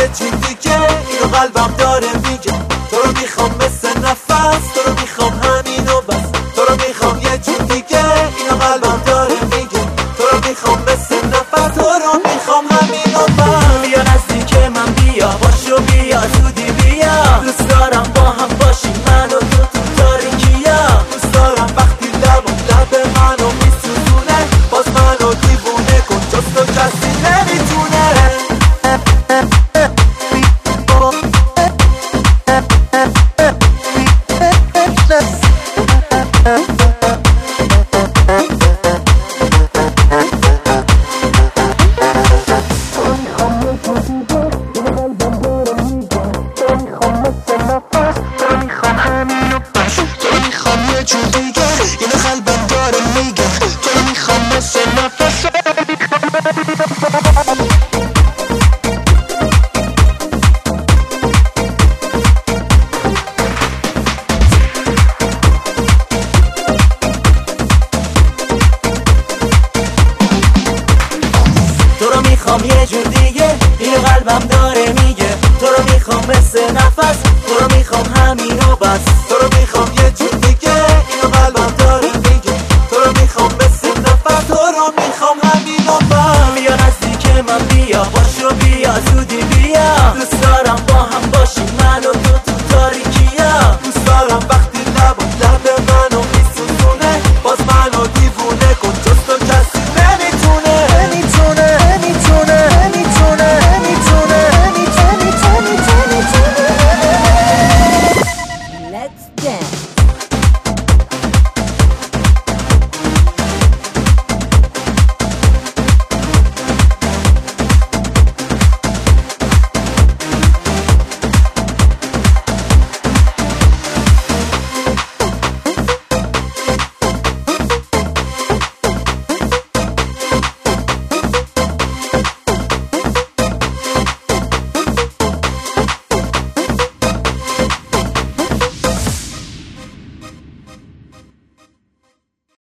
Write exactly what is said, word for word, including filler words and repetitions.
یه چیز دیگه، اینو قلبم داره میگه. تو رو میخوام مثل نفس، تو رو میخوام همینو بس. تو رو میخوام یه چیز دیگه، اینو قلبم داره میگه. تو رو میخوام مثل نفس، تو رو میخوام همینو بس. بیا نزدیک من، بیا باشو، بیا زودی بیا. دوست دارم با هم باشیم من و تو تو تاریکیا. دوست دارم وقتی لبم لب منو میسوزونه، باز منو دیوونه کن جز تو کسی نمیتونه. تو رو میخوام یه جور دیگه، اینو قلبم داره میگه. تو رو میخوام مثل نفس، تو رو میخوام